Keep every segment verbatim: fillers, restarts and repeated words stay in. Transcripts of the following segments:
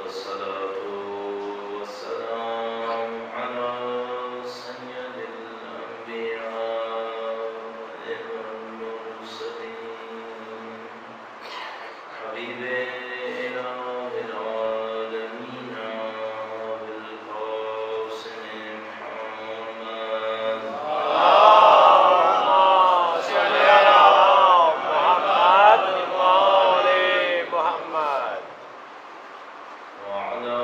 والصلاة والسلام على سيد الأنبياء والمرسلين حبيب إله العالمين بالقاسم محمد اللهم صل على محمد وآل محمد وعلى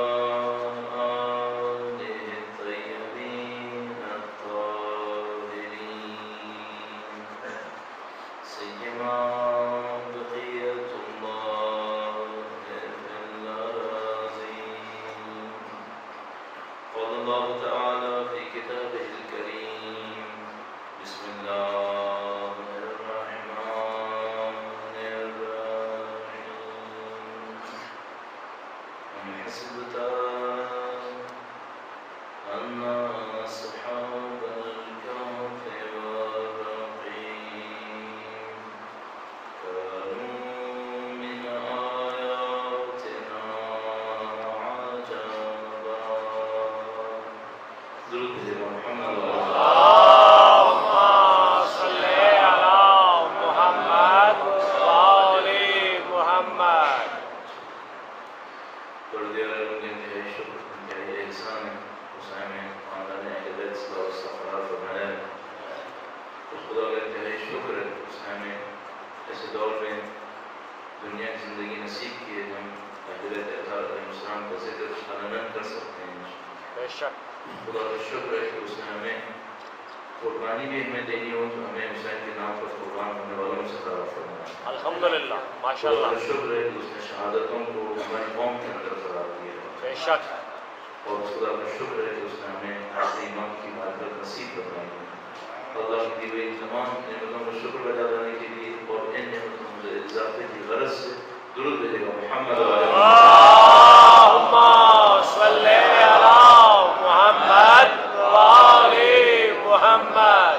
آله الطيبين الطاهرين سيما بقية الله في الأراضين. قال الله تعالى في كتابه الكريم بسم الله الرحمن الرحيم أم حسبت أن أصحاب الكهف والرقيم كانوا من آياتنا عجبا. درود بجناب محمد اللهم صل على محمد وآل محمد. پردیاروں کے انتہائی شکر انتہائی احسان ہے اس میں خاندان اہل بیت صلی اللہ علیہ وسلم فرمایا ہے. اس خدا کا انتہائی شکر ہے اس میں ایسے دور میں دنیا کی زندگی نصیب کی ہے ہم اہل بیت علیہ السلام کا ذکر علنا کر سکتے ہیں. بے شک خدا کا شکر ہے کہ اس نے ہمیں قربانی بھی ہمیں دینی ہو تو ہمیں حسین کے نام پر قربان ہونے والوں سے قرار فرمایا. الحمدللہ ماشاء خدا اللہ. کا شکر ہے کہ اس نے شہادتوں کو ہماری قوم کے اندر قرار دیا ہے. بے شک اور خدا کا شکر ہے کہ اس نے ہمیں اپنے ایمان کی معرفت نصیب فرمائی ہے. اللہ کی دی ہوئی تمام نعمتوں کا شکر ادا کرنے کے لیے اور ان نعمتوں سے اضافے کی غرض سے درود بھیجے گا محمد اللهم صل على محمد وآل محمد.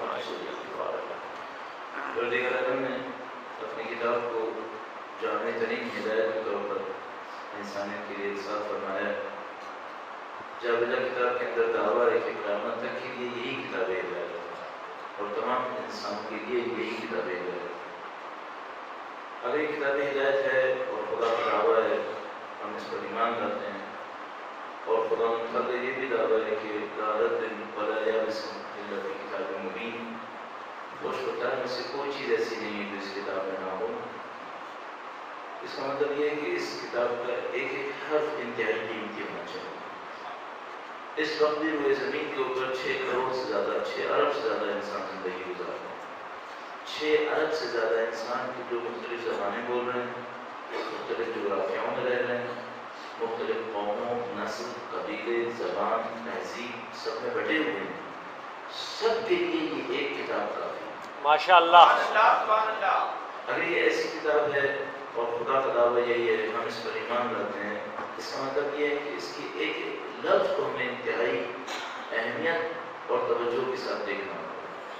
دیگر اعظم نے اپنی کتاب کو جامع ترین ہدایت کے طور پر انسانیت کے لیے ارسال فرمایا ہے. جابلہ کتاب کے اندر دعویٰ ہے کہ قیامت تک کے لیے یہی کتاب ہدایت ہے اور تمام انسانوں کے لیے یہی کتاب ہدایت ہے. اگر یہ کتاب ہدایت ہے اور خدا کا دعویٰ ہے ہم اس پر ایمان لاتے ہیں اور خدا کا یہ بھی دعویٰ ہے کہ لا رد ولا یابس الا فی کتاب مبین. خوش بتانے میں سے کوئی چیز ایسی نہیں ہے جو اس کتاب میں نہ ہو. اس کا مطلب یہ ہے کہ اس کتاب کا ایک ایک حرف انتہائی قیمتی ہونا چاہیے. اس وقت بھی روئے زمین کے اوپر چھ کروڑ سے زیادہ چھ ارب سے زیادہ انسان زندگی گزار رہے ہیں. چھ ارب سے زیادہ انسان کی جو مختلف زبانیں بول رہے ہیں مختلف جغرافیاؤں میں رہ رہے ہیں مختلف قوموں نسل قبیلے زبان تہذیب سب میں بٹے ہوئے ہیں. سب کے لیے یہ ایک کتاب کافی ہے. ماشاء اللہ. اگر یہ ایسی کتاب ہے اور خدا کا دعویٰ یہی ہے ہم اس پر ایمان لاتے ہیں اس کا مطلب یہ ہے کہ اس کی ایک ایک لفظ کو ہمیں انتہائی اہمیت اور توجہ کے ساتھ دیکھنا ہوگا.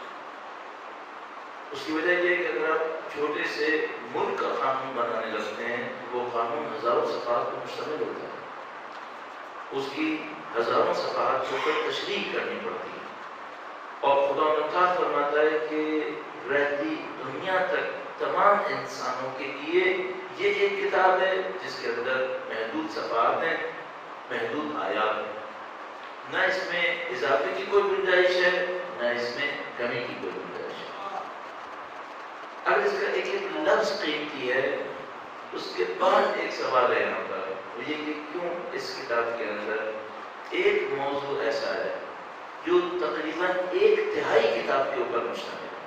اس کی وجہ یہ ہے کہ اگر آپ چھوٹے سے ملک کا قانون بنانے لگتے ہیں وہ قانون ہزاروں صفحات پر مشتمل ہوتا ہے. اس کی ہزاروں صفحات کے اوپر تشریح کرنی پڑتی ہے اور خدا مختار فرماتا ہے کہ رہتی دنیا تک تمام انسانوں کے لیے یہ ایک کتاب ہے جس کے اندر محدود صفحات ہیں محدود آیات ہیں. نہ اس میں اضافے کی کوئی گنجائش ہے نہ اس میں کمی کی کوئی گنجائش ہے. اگر اس کا ایک ایک لفظ قیمتی ہے اس کے بعد ایک سوال رہنا ہوتا ہے وہ یہ کہ کیوں اس کتاب کے اندر ایک موضوع ایسا ہے جو تقریباً ایک تہائی کتاب کے اوپر مشتمل ہے.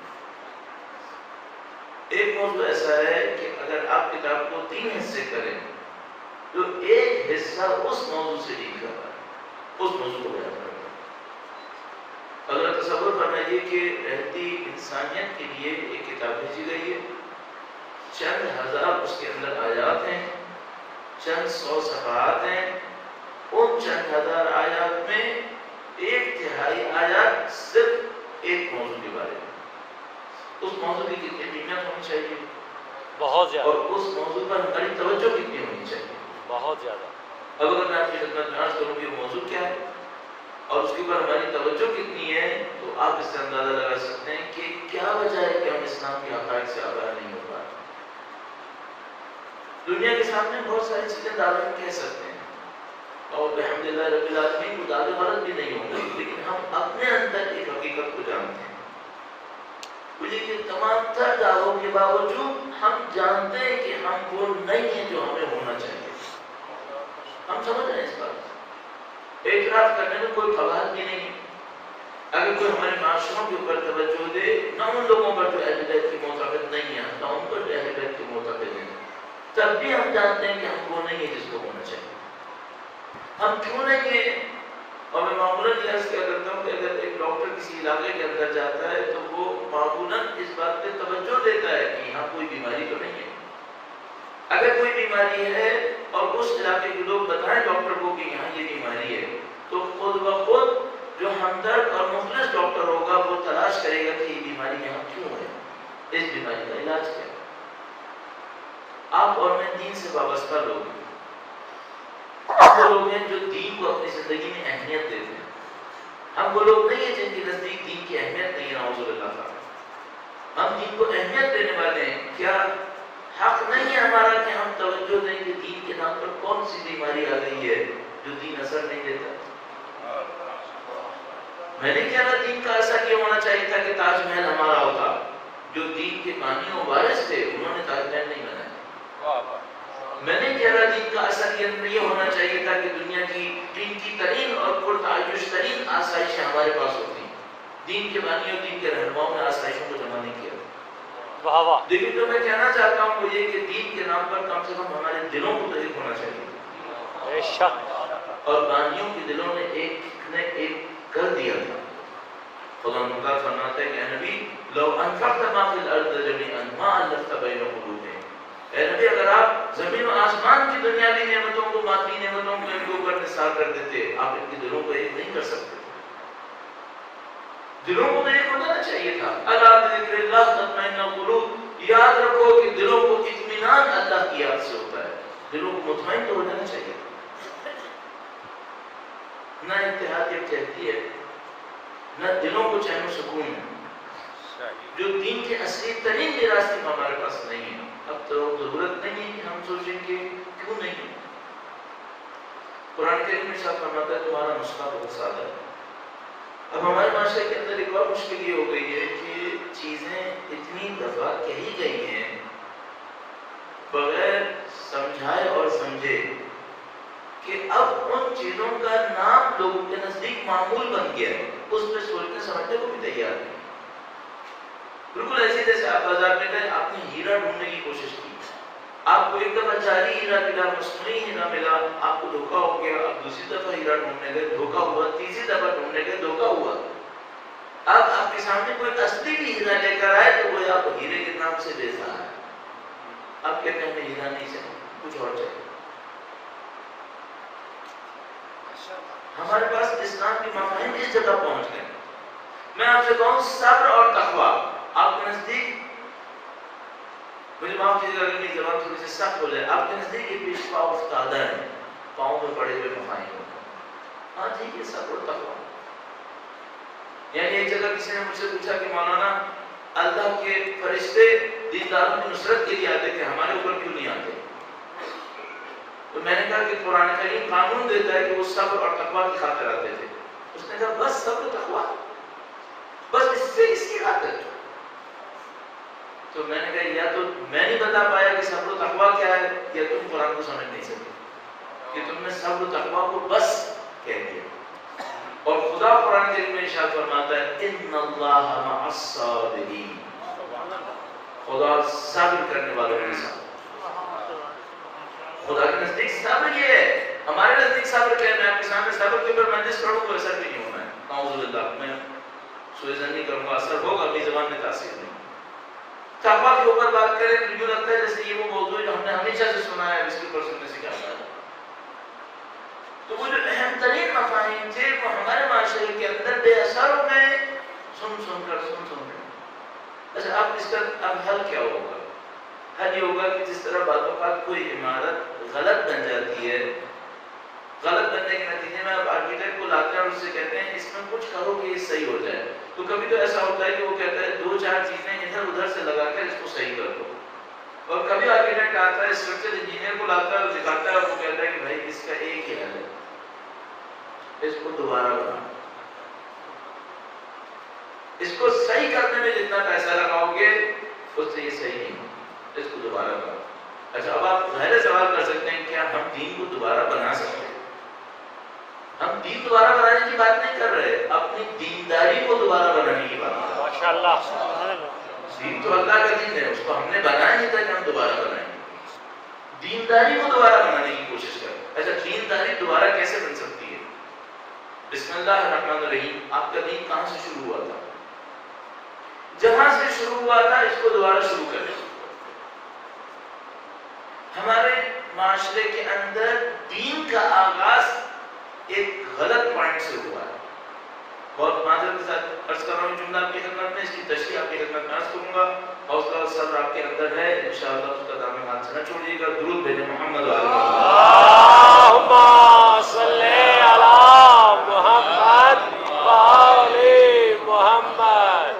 ایک موضوع ایسا ہے کہ اگر آپ کتاب کو تین حصے کریں تو ایک حصہ اس موضوع سے ڈیل کرتا ہے اس موضوع کو بیان کرتا ہے. اگر تصور فرمائیے کہ رہتی انسانیت کے لیے ایک کتاب بھیجی گئی ہے چند ہزار اس کے اندر آیات ہیں چند سو صفحات ہیں ان چند ہزار آیات میں ایک تہائی آیات صرف ایک موضوع کے بارے میں. اس موضوع کی کتنی قیمت ہونی چاہیے بہت زیادہ اور اس موضوع پر ہماری توجہ کتنی ہونی چاہیے. بہت زیادہ. اب اگر میں آپ کی خدمت میں عرض کروں کہ موضوع کیا ہے اور اس کے اوپر ہماری توجہ کتنی ہے تو آپ اس سے اندازہ لگا سکتے ہیں کہ کیا وجہ ہے کہ ہم اسلام کے حقائق سے آگاہ نہیں ہو پا رہے۔ دنیا کے سامنے بہت ساری چیزیں دعوے کہہ سکتے ہیں اور الحمدللہ رب العالمین کو دعوے غلط بھی نہیں ہوں گے، لیکن ہم اپنے اندر ایک حقیقت کو جانتے ہیں، یہ تمام تر دعووں کے باوجود ہم جانتے ہیں کہ ہم وہ نہیں ہیں جو ہمیں ہونا چاہیے۔ ہم سمجھ رہے ہیں اس بات، اعتراف کرنے میں کوئی قباحت بھی نہیں ہے۔ اگر کوئی ہمارے معاشروں کے اوپر توجہ دے، نہ ان لوگوں پر جو اہل بیت کی معتقد نہیں ہے، نہ ان پر جو اہل بیت کی معتقد ہیں، تب بھی ہم جانتے ہیں کہ ہم وہ نہیں ہیں جس کو ہونا چاہیے۔ ہم کیوں نہیں ہیں؟ اور میں معمولاً یہ عرض کیا کرتا ہوں کہ اگر ایک ڈاکٹر کسی علاقے کے اندر جاتا ہے تو وہ معمولاً اس بات پہ توجہ دیتا ہے کہ یہاں کوئی بیماری تو نہیں ہے۔ اگر کوئی بیماری ہے اور اس علاقے کے لوگ بتائیں ڈاکٹر کو کہ یہاں یہ بیماری ہے، تو خود بخود جو ہمدرد اور مخلص ڈاکٹر ہوگا وہ تلاش کرے گا کہ یہ بیماری یہاں کیوں ہے، اس بیماری کا علاج کیا ہے۔ آپ اور میں دین سے وابستہ لوگ ہیں، وہ لوگ ہیں جو دین کو اپنی زندگی میں اہمیت دیتے ہیں۔ ہم وہ لوگ نہیں ہیں جن کے نزدیک دین کی اہمیت نہیں ہے، نعوذ باللہ تعالیٰ۔ ہم دین کو اہمیت دینے والے ہیں۔ کیا حق نہیں ہے ہمارا کہ ہم توجہ دیں کہ دین کے نام پر کون سی بیماری آ گئی ہے جو دین اثر نہیں دیتا؟ میں نہیں کہہ رہا دین کا اثر یہ ہونا چاہیے تھا کہ تاج محل ہمارا ہوتا، جو دین کے بانی و وارث تھے انہوں نے تاج محل نہیں بنایا۔ میں نہیں کہہ رہا دین کا اثر یہ ہونا چاہیے تھا کہ دنیا کی قیمتی ترین اور پرتعیش ترین آسائشیں ہمارے پاس ہوتی۔ دین کے بانی اور دین کے رہنماؤں نے آسائشوں کو جمع نہیں کیا۔ واہ واہ۔ لیکن جو میں کہنا چاہتا ہوں وہ یہ کہ دین کے نام پر کم سے کم ہمارے دلوں کو تو ایک ہونا چاہیے، بے شک۔ اور بانیوں کے دلوں نے ایک نے ایک کر دیا تھا۔ خدا مقدس فرماتا ہے کہ اے نبی لو انفقت ما فی الارض جميعا ما الفت بین قلوبهم، اے نبی اگر آپ زمین و آسمان کی دنیاوی نعمتوں کو مادی نعمتوں کو ان کے اوپر نثار کر دیتے، آپ ان کے دلوں کو ایک نہیں کر سکتے۔ دلوں کو ایک ہو جانا چاہیے تھا۔ اللہ بذکر اللہ تطمئن القلوب، یاد رکھو کہ دلوں کو اطمینان اللہ کی یاد سے ہوتا ہے، دلوں کو مطمئن تو ہو جانا چاہیے۔ نہ اتحادیت چاہتی ہے، نہ دلوں کو چین و سکون ہے، جو دین کے اصلی ترین میراث کی ہمارے پاس نہیں ہے۔ اب تو ضرورت نہیں ہے کہ ہم سوچیں کہ کیوں نہیں ہے۔ قرآن کریم میں ارشاد فرماتا ہے تمہارا نسخہ بہت سادہ ہے۔ اب ہمارے معاشرے کے اندر ایک اور مشکل یہ ہو گئی ہے کہ چیزیں اتنی دفعہ کہی گئی ہیں بغیر سمجھائے اور سمجھے کہ اب ان چیزوں کا نام لوگوں کے نزدیک معمول بن گیا ہے، اس پہ سوچنے سمجھنے کو بھی تیار نہیں۔ بالکل ایسے جیسے آپ بازار میں گئے، آپ نے ہیرا ڈھونڈنے کی کوشش کی، آپ کو ایک دفعہ جعلی ہیرا ملا، مصنوعی ہیرا ملا، آپ کو دھوکا ہو گیا، آپ دوسری دفعہ ہیرا ڈھونڈنے گئے، دھوکا ہوا، تیسری دفعہ ڈھونڈنے گئے، دھوکا ہوا۔ اب آپ کے سامنے کوئی اصلی بھی ہیرا لے کر آئے تو وہ آپ کو ہیرے کے نام سے بیچ رہا ہے، آپ کہتے ہیں ہمیں ہیرا نہیں چاہیے، کچھ اور چاہیے۔ ہمارے پاس اسلام کی مفاہیم اس جگہ پہنچ گئے۔ میں آپ سے کہوں صبر اور تقویٰ آپ کے نزدیک، مجھے معاف کیجیے گا اگر میری زبان تھوڑی سی سخت ہو جائے، آپ کے نزدیک یہ پیش پا افتادہ ہے، پاؤں میں پڑے ہوئے مفاہیم۔ ہاں ٹھیک ہے، صبر اور تقویٰ۔ یعنی ایک جگہ کسی نے مجھ سے پوچھا کہ مولانا اللہ کے فرشتے دینداروں کی نصرت کے لیے آتے تھے، ہمارے اوپر کیوں نہیں آتے؟ تو میں نے کہا کہ قرآن کریم قانون دیتا ہے کہ وہ صبر اور تقویٰ کی خاطر آتے تھے۔ اس نے کہا بس صبر و تقویٰ، بس اس سے اس کی خاطر۔ تو میں نے کہا یا تو میں نہیں بتا پایا کہ صبر و تقویٰ کیا ہے، یا تم قرآن کو سمجھ نہیں سکتے کہ تم نے صبر و تقویٰ کو بس کہہ دیا۔ اور خدا قرآن کریم میں ارشاد فرماتا ہے ان اللہ مع الصابرین، خدا صبر کرنے والوں کے ساتھ۔ خدا کے نزدیک صبر یہ ہے، ہمارے نزدیک صبر کیا ہے؟ میں آپ کے سامنے صبر کے اوپر مجلس کروں کوئی اثر بھی نہیں ہونا ہے، نعوذ باللہ، میں سوء ظن نہیں کروں گا، اثر ہوگا اپنی زبان میں تاثیر نہیں۔ تقویٰ کے اوپر بات کریں تو یوں لگتا ہے جیسے یہ وہ موضوع ہے جو ہم نے ہمیشہ سے سنا ہے، اس کے اوپر سننے سے کیا ہوتا ہے۔ تو وہ جو اہم ترین مفاہیم تھے وہ ہمارے معاشرے کے اندر بے اثر ہو گئے، سن سن کر سن سن کر۔ اچھا اب اس کا اب حل کیا ہوگا؟ حل یہ ہوگا کہ جس طرح بعض اوقات کوئی عمارت غلط بن جاتی ہے غلط بننے کے نتیجے میں آپ آرکیٹیکٹ کو لاتے ہیں اور اس سے کہتے ہیں اس میں کچھ کرو کہ یہ صحیح ہو جائے، تو کبھی تو ایسا ہوتا ہے کہ وہ کہتا ہے دو چار چیزیں ادھر ادھر سے لگا کر اس کو صحیح کر دو، اور کبھی آرکیٹیکٹ آتا ہے اسٹرکچر انجینئر کو لاتا ہے اور دکھاتا ہے اور وہ کہتا ہے کہ بھائی اس کا ایک ہی حل ہے، اس کو دوبارہ بنا، اس کو صحیح کرنے میں جتنا پیسہ لگاؤ گے اس سے یہ صحیح نہیں ہوگا، اس کو دوبارہ بنا۔ اچھا اب آپ ظاہر سوال کر سکتے ہیں کیا ہم دین کو دوبارہ بنا سکتے ہیں؟ ہم دین دوبارہ بنانے کی بات نہیں کر رہے، اپنی دینداری کو دوبارہ بنانے کی بات کر رہے ہیں۔ ماشاءاللہ، دین تو اللہ کا دین ہے، اس کو ہم نے بنایا نہیں تھا کہ ہم دوبارہ بنائیں گے، دینداری کو دوبارہ بنانے کی کوشش کریں۔ اچھا دینداری دوبارہ کیسے بن سکتی ہے؟ بسم اللہ الرحمن الرحیم، آپ کا دین کہاں سے شروع ہوا تھا؟ جہاں سے شروع ہوا تھا اس کو دوبارہ شروع کریں۔ ہمارے معاشرے کے اندر دین کا آغاز ایک غلط پوائنٹ سے ہوا ہے، بہت معذرت کے ساتھ عرض کر رہا ہوں جملہ آپ کی خدمت میں، اس کی تشریح آپ کی خدمت میں عرض کروں گا، حوصلہ اور صبر آپ کے اندر ہے، انشاءاللہ اس کا دامن ہاتھ سے نہ چھوڑیے گا۔ درود بھیجیں محمد و آل اللہم صلی علی محمد و آل محمد۔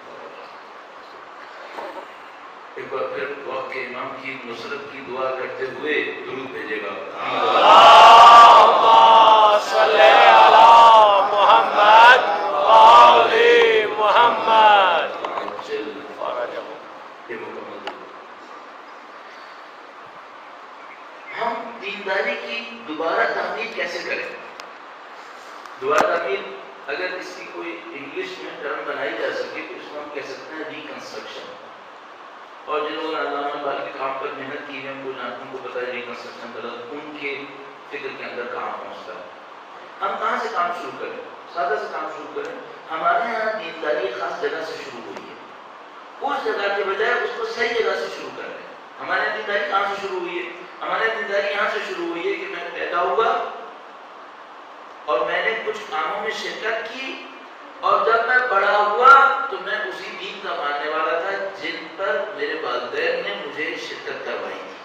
ایک بار پھر وقت کے امام کی نصرت کی دعا کرتے ہوئے درود بھیجے گا۔ اللہم صلی علی محمد و آل محمد۔ یہ مکمل ہم دینداری کی دوبارہ تعمیر کیسے کریں؟ دوبارہ تعمیر اگر اس کی کوئی انگلش میں ٹرم بنائی جا سکے تو اس کو ہم کہہ سکتے ہیں ریکنسٹرکشن، اور جن لوگوں نے علامہ اقبال کے کام پر محنت کی ہے ان کو ان کو پتہ ہے ریکنسٹرکشن غلط ان کے فکر کے اندر کہاں پہنچتا ہے۔ ہم کہاں سے کام شروع کریں؟ سادہ سے کام شروع کریں۔ ہمارے یہاں دینداری خاص جگہ سے شروع ہوئی ہے، اس جگہ کے بجائے اس کو صحیح جگہ سے شروع کر لیں۔ ہمارے دینداری کہاں سے شروع ہوئی ہے؟ ہمارے دینداری یہاں سے شروع ہوئی ہے کہ میں پیدا ہوا اور میں نے کچھ کاموں میں شرکت کی، اور جب میں بڑا ہوا تو میں اسی دین کا ماننے والا تھا جن پر میرے والدین نے مجھے شرکت کروائی تھی۔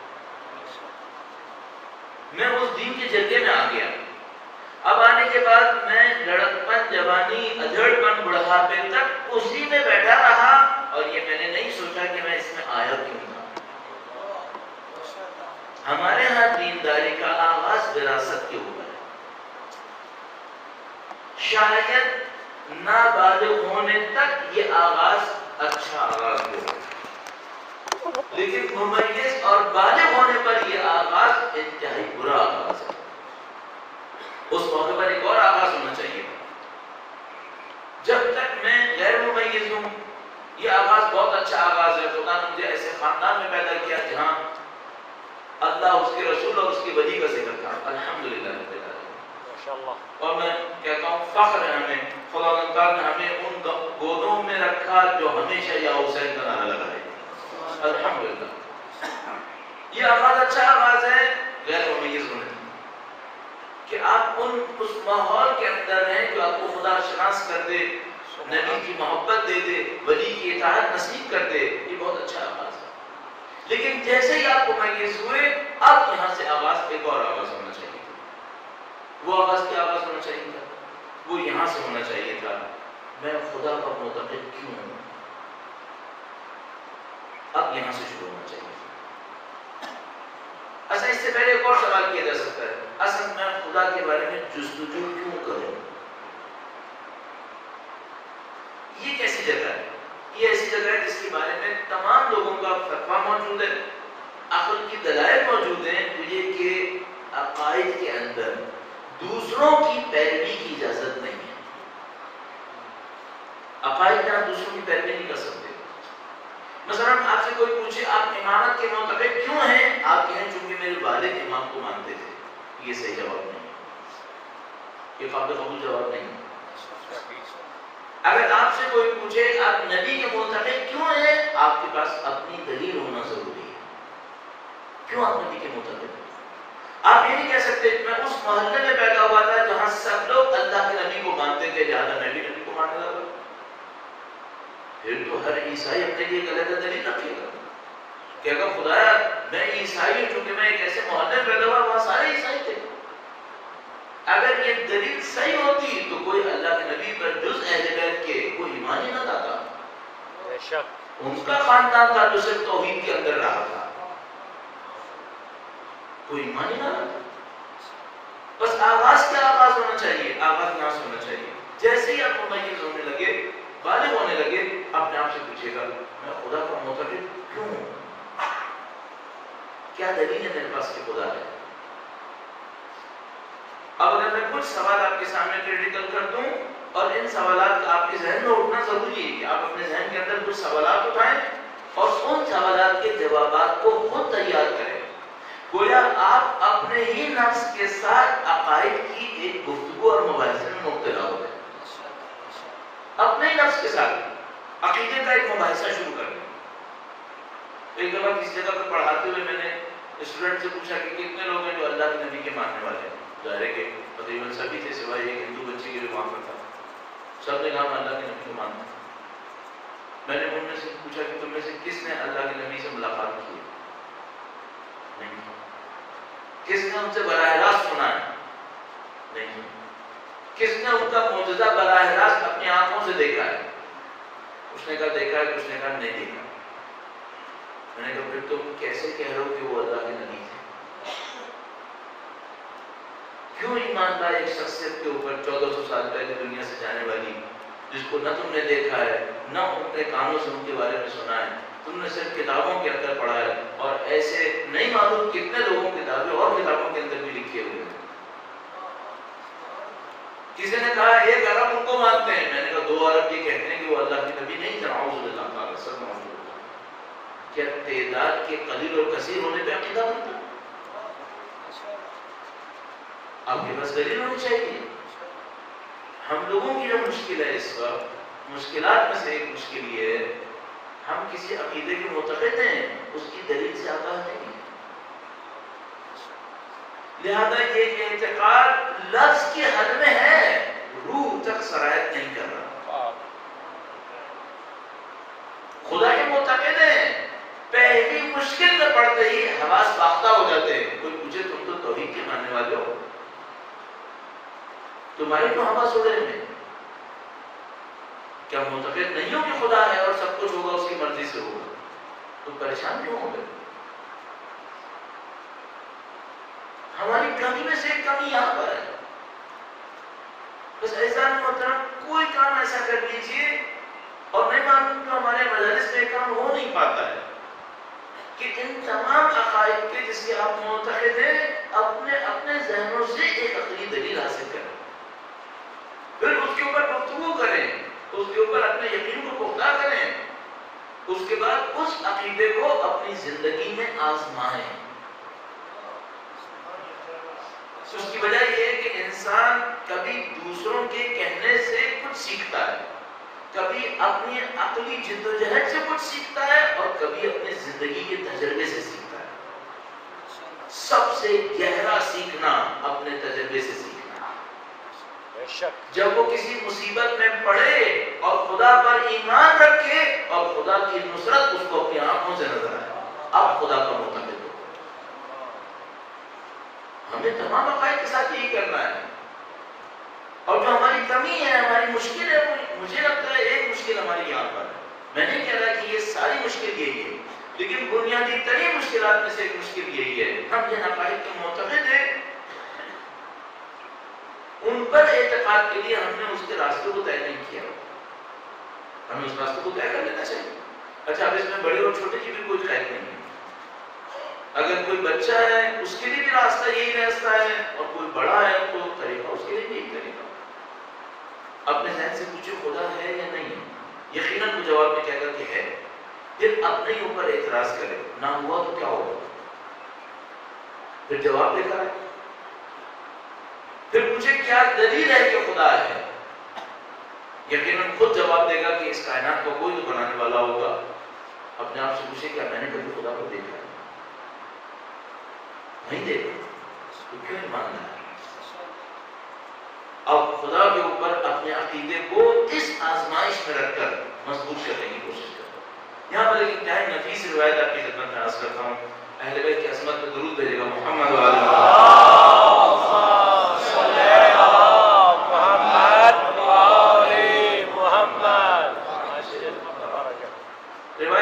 میں اس دین کے جلدے میں آ گیا۔ اب آنے کے بعد میں لڑکپن، جوانی، ادھڑپن، بڑھاپے تک اسی میں بیٹھا رہا، اور یہ میں نے نہیں سوچا کہ میں اس میں آیا کیوں تھا۔ ہمارے ہاں دینداری کا آغاز وراثت کے اوپر ہے۔ شاید نابالغ ہونے تک یہ آغاز اچھا آغاز ہو، لیکن ممیز اور بالغ ہونے پر یہ آغاز انتہائی برا آغاز ہے۔ اس موقع پر ایک اور آغاز ہونا چاہیے۔ جب تک میں غیر ممیز ہوں یہ آغاز بہت اچھا آغاز ہے، خدا نے مجھے ایسے خاندان میں پیدا کیا جہاں اللہ، اس کے رسول اور اس کے ولی کا ذکر تھا، الحمدللہ رب العالمین۔ اور میں کہتا ہوں فخر ہے ہمیں، خدا تعالیٰ نے ہمیں ان گودوں میں رکھا جو ہمیشہ یا حسین کا نعرہ لگائے، الحمدللہ۔ یہ آغاز اچھا آغاز ہے غیر ممیز ہونے کہ آپ ان اس ماحول کے اندر ہیں جو آپ کو خدا شناس کر دے، نبی کی محبت دے دے، ولی کی اطاعت نصیب کر دے، یہ بہت اچھا آغاز ہے۔ لیکن جیسے ہی آپ ممیز ہوئے اب یہاں سے آغاز ایک اور آغاز ہونا چاہیے تھا۔ وہ آغاز کیا آغاز ہونا چاہیے تھا؟ وہ یہاں سے ہونا چاہیے تھا، میں خدا کا معتقد کیوں ہوں؟ اب یہاں سے شروع ہونا چاہیے تھا۔ اصل اس سے پہلے ایک اور سوال کیا جا سکتا ہے، اصل میں خدا کے بارے میں جستجو کیوں کروں؟ یہ کیسی جگہ ہے؟ یہ ایسی جگہ ہے جس کے بارے میں تمام لوگوں کا فتویٰ موجود ہے، عقل کی دلائل موجود ہیں، تو یہ کہ عقائد کے اندر دوسروں کی پیروی کی اجازت نہیں ہے۔ عقائد میں آپ دوسروں کی پیروی نہیں کر سکتے۔ مثلا آپ سے کوئی پوچھے آپ امامت کے معتقد کیوں ہیں؟ آپ کہیں چونکہ میرے والد امام کو مانتے تھے۔ یہ صحیح جواب نہیں ہے، یہ قابل قبول جواب نہیں ہے۔ اگر آپ سے کوئی پوچھے آپ نبی کے معتقد کیوں ہیں، آپ کے پاس اپنی دلیل ہونا ضروری ہے، کیوں آپ نبی کے معتقد ہیں؟ آپ یہ نہیں کہہ سکتے میں اس محلے میں پیدا ہوا تھا جہاں سب لوگ اللہ کے نبی کو مانتے تھے لہٰذا میں بھی نبی کو ماننے لگا۔ پھر تو ہر عیسائی اپنے لیے غلط دلیل رکھے گا کہ اگر خدایا میں عیسائی ہوں، چونکہ میں ایک ایسے محلے میں پیدا ہوا وہاں سارے عیسائی تھے، ان کا خاندان تھا جو صرف توحید کے اندر رہا تھا، کوئی ایمان ہی نہ رہا۔ بس آغاز کیا آغاز ہونا چاہیے، آغاز یہاں سے ہونا چاہیے۔ جیسے ہی آپ ممیز ہونے لگے، بالغ ہونے لگے، اپنے آپ سے پوچھے گا میں خدا کا معتقد کیوں ہوں؟ کیا دلیل ہے میرے پاس کہ خدا ہے؟ اب اگر میں کچھ سوال آپ کے سامنے کریٹیکل کر دوں اور ان سوالات کا آپ کے ذہن میں اٹھنا ضروری ہے کہ آپ اپنے ذہن کے اندر کچھ سوالات اٹھائیں اور ان سوالات کے جوابات کو خود تیار کریں، گویا آپ اپنے ہی نفس کے ساتھ عقائد کی ایک گفتگو اور مباحثے میں مبتلا ہو گئے، اپنے ہی نفس کے ساتھ عقیدے کا ایک مباحثہ شروع کر دیں۔ ایک دفعہ کسی جگہ پر پڑھاتے ہوئے میں نے اسٹوڈنٹ سے پوچھا کہ کتنے لوگ ہیں جو اللہ کے نبی کے ماننے والے ہیں؟ ظاہر ہے کہ تقریباً سبھی تھے سوائے ایک ہندو بچے کے جو وہاں پر تھا، سب نے کہا میں اللہ کے نبی کو مانتا ہوں۔ میں نے ان میں سے پوچھا کہ تم میں سے کس نے اللہ کے نبی سے ملاقات کی؟ نہیں۔ کس نے ان سے براہ راست سنا ہے؟ نہیں۔ کس نے ان کا معجزہ براہ راست اپنی آنکھوں سے دیکھا ہے؟ اس نے کہا دیکھا ہے، اس نے کہا نہیں دیکھا۔ میں نے کہا پھر تم کیسے کہہ رہے ہو کہ وہ اللہ کے نبی تھے؟ کیوں ایمان لائے ایک شخصیت کے اوپر چودہ سو سال پہلے دنیا سے جانے والی، جس کو نہ تم نے دیکھا ہے نہ اپنے کانوں سے ان کے بارے میں سنا ہے، تم نے صرف کتابوں کے اندر پڑھا ہے، اور ایسے نہیں معلوم کتنے لوگوں کی کتابیں اور کتابوں کے اندر بھی لکھے ہوئے ہیں۔ کسی نے کہا ایک عرب ان کو مانتے ہیں، میں نے کہا دو عرب یہ کہتے ہیں کہ وہ اللہ کے نبی نہیں تھے، اعوذ باللہ تعالی سب معذور۔ کیا تعداد کے قلیل اور کثیر ہونے پہ عقیدہ بنتا ہے؟ آپ کے پاس دلیل ہونی چاہیے۔ ہم لوگوں کی جو مشکل ہے اس وقت، مشکلات میں سے ایک مشکل یہ ہے ہم کسی عقیدے کے معتقد ہیں، اس کی دلیل سے آگاہ نہیں، لہذا یہ اعتقاد لفظ کی حد میں ہے، روح تک سرایت نہیں کر رہا۔ خدا کے معتقد ہیں، پہلی مشکل میں پڑھتے ہی حواس باختہ ہو جاتے ہیں۔ کوئی پوچھے تم تو توحید کے ماننے والے ہو، تمہاری تو حواس اڑے ہیں، کیا معتقد نہیں ہو کہ خدا ہے اور سب کچھ ہوگا اس کی مرضی سے ہوگا؟ تو پریشان کیوں ہو گئے؟ ہماری کمی میں سے ایک کمی یہاں پر ہے۔ بس ایسا محترم کوئی کام ایسا کر لیجئے اور نہیں معلوم کہ ہمارے مجالس میں کام ہو نہیں پاتا ہے کہ ان تمام عقائد کے جس کے آپ معتقد ہیں اپنے اپنے ذہنوں سے ایک عقلی دلیل حاصل کریں، پھر اس کے اوپر گفتگو کریں، اس کے اوپر اپنے یقین کو پختہ کریں، اس کے بعد اس عقیدے کو اپنی زندگی میں آزمائیں۔ اس کی وجہ یہ ہے کہ انسان کبھی دوسروں کے کہنے سے کچھ سیکھتا ہے، کبھی اپنی عقلی جدوجہد سے کچھ سیکھتا ہے، اور کبھی اپنی زندگی کے تجربے سے سیکھتا ہے۔ سب سے گہرا سیکھنا اپنے تجربے سے سیکھنا۔ جب وہ کسی مصیبت میں پڑے اور خدا پر ایمان رکھے اور خدا کی نصرت اس کو اپنی آنکھوں سے نظر آئے، اب خدا کا معتقد ہو۔ ہمیں تمام عقائد کے ساتھ یہی کرنا ہے، اور جو ہماری کمی ہے، ہماری مشکل ہے، مجھے لگتا ہے ایک مشکل ہماری یہاں پر ہے۔ میں نہیں کہہ رہا کہ یہ ساری مشکل یہی ہے، لیکن بنیادی ترین مشکلات میں سے ایک مشکل یہی ہے، ہم جن عقائد کے معتقد ہیں ان پر اعتقاد کے لیے ہم نے اس کے راستے کو طے نہیں کیا، ہمیں اس راستے کو طے کر لینا چاہیے۔ اچھا، اب اس میں بڑے اور چھوٹے کی بھی کوئی قید نہیں ہے، اگر کوئی بچہ ہے اس کے لیے بھی راستہ یہی راستہ ہے، اور کوئی بڑا ہے تو طریقہ اس کے لیے بھی یہی طریقہ۔ اپنے ذہن سے پوچھے خدا ہے یا نہیں، یقیناً وہ جواب میں کہے گا کہ ہے، پھر اپنے ہی اوپر اعتراض کرے، نہ ہوا تو کیا ہوگا، پھر جواب لے کر آئے، پھر پوچھے کیا دلیل ہے کہ خدا ہے، یقیناً خود جواب دے گا کہ اس کائنات کو کوئی تو بنانے والا ہوگا۔ اپنے آپ سے پوچھے کیا میں نے کبھی خدا کو دیکھا ہے؟ نہیں دیکھا، تو کیوں نہیں ماننا ہے؟ اب خدا کے اوپر اپنے عقیدے کو اس آزمائش میں رکھ کر مضبوط کرنے کی کوشش کرتا۔ یہاں پر ایک انتہائی نفیس روایت آپ کی خدمت میں عرض کرتا ہوں، اہل بیت کی عظمت پہ درود بھیجے گا محمد و آل محمد۔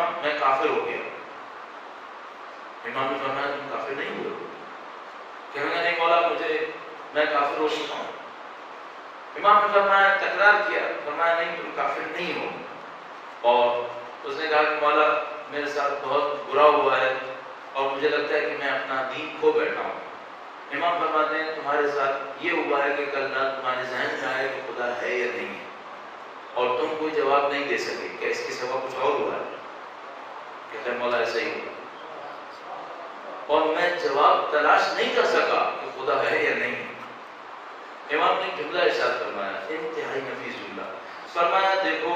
امام میں کافر ہو گیا. امام نے فرمایا تم کافر نہیں ہوئے. کہنے لگا نہیں مولا مجھے میں کافر ہو چکا ہوں. امام نے فرمایا تکرار کیا, فرمایا نہیں تم کافر نہیں ہو. اور اس نے کہا کہ مولا میرے ساتھ بہت برا ہوا ہے اور مجھے لگتا ہے کہ میں اپنا دین کھو بیٹھا ہوں. امام فرماتے ہیں تمہارے ساتھ یہ ہوا ہے کہ کل رات تمہارے ذہن میں آئے کہ خدا ہے یا نہیں ہے اور تم کوئی جواب نہیں دے سکے کہ اس کے سوا کچھ اور ہوا ہے. کہتے ہیں مولا ایسا ہی ہوا اور میں جواب تلاش نہیں کر سکا کہ خدا ہے یا نہیں. امام نے جملہ ارشاد فرمایا انتہائی نفیس جملہ, فرمایا دیکھو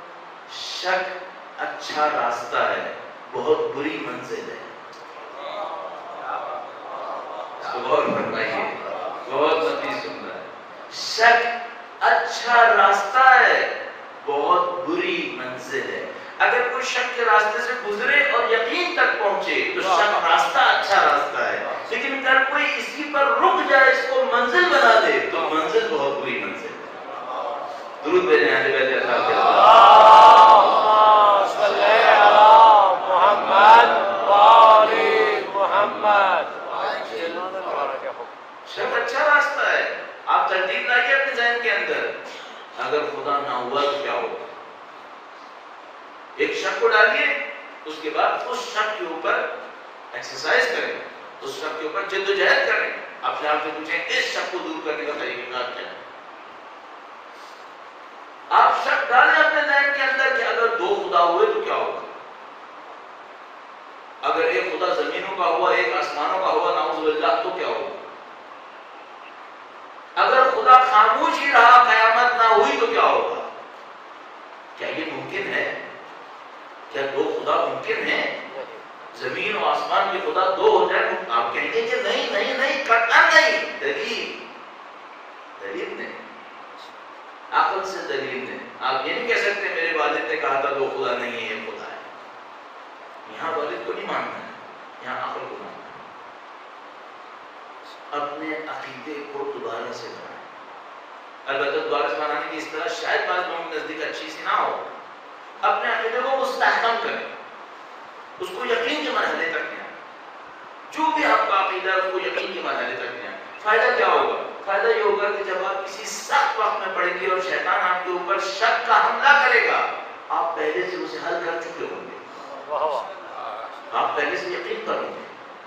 شک اچھا راستہ ہے, بہت بری منزل ہے. غور فرمائیے, بہت نفیس جملہ ہے. شک اچھا راستہ ہے, بہت بری منزل ہے. اگر کوئی شک کے راستے سے گزرے اور یقین تک پہنچے تو شک راستہ اچھا راستہ ہے, لیکن اگر کوئی اسی پر رک جائے اس کو منزل بنا دے تو منزل بہت بری منزل ہے. درود بھیجیں اہل بیت اطہار کے اللہم صلی علی محمد و آل محمد. شک اچھا راستہ ہے, آپ ترتیب لائیے اپنے ذہن کے اندر. اگر خدا نہ ہوا تو کیا ہوگا؟ ایک شک کو ڈالیے, اس کے بعد اس شک کے اوپر ایکسرسائز کریں, اس شک کے اوپر جد و جہد کریں. اپنے آپ سے پوچھیں اس شک کو دور کرنے کا طریقہ کار کیا ہے. آپ شک ڈالیں اپنے ذہن کے اندر کہ اگر دو خدا ہوئے تو کیا ہوگا. اگر ایک خدا زمینوں کا ہوا ایک آسمانوں کا ہوا نعوذ باللہ تو کیا ہوگا. اگر خدا خاموش ہی رہا قیامت نہ ہوئی تو کیا ہوگا. کیا یہ ممکن ہے؟ کیا دو خدا ممکن ہے؟ زمین و آسمان کے خدا دو ہو جائے. آپ کہیں گے کہ نہیں نہیں نہیں قطعا نہیں. دلیل دلیل نہیں, عقل سے دلیل نہیں. آپ یہ نہیں کہہ سکتے میرے والد نے کہا تھا دو خدا نہیں ہے ایک خدا ہے. یہاں والد کو نہیں ماننا ہے, یہاں عقل کو ماننا ہے. اپنے عقیدے کو دوبارہ سے بنائیں. البتہ دوبارہ سے بنانے کی اس طرح شاید بعض لوگوں کے نزدیک اچھی سی نہ ہو. اپنے عقیدے کو مستحکم کریں, اس کو یقین کے مرحلے تک لیں. جو بھی آپ کا عقیدہ ہے اس کو یقین کے مرحلے تک لیں. فائدہ کیا ہوگا؟ فائدہ یہ ہوگا کہ جب آپ کسی سخت وقت میں پڑیں گے اور شیطان آپ کے اوپر شک کا حملہ کرے گا, آپ پہلے سے اسے حل کر چکے ہوں گے. آپ پہلے سے یقین پر ہوں گے.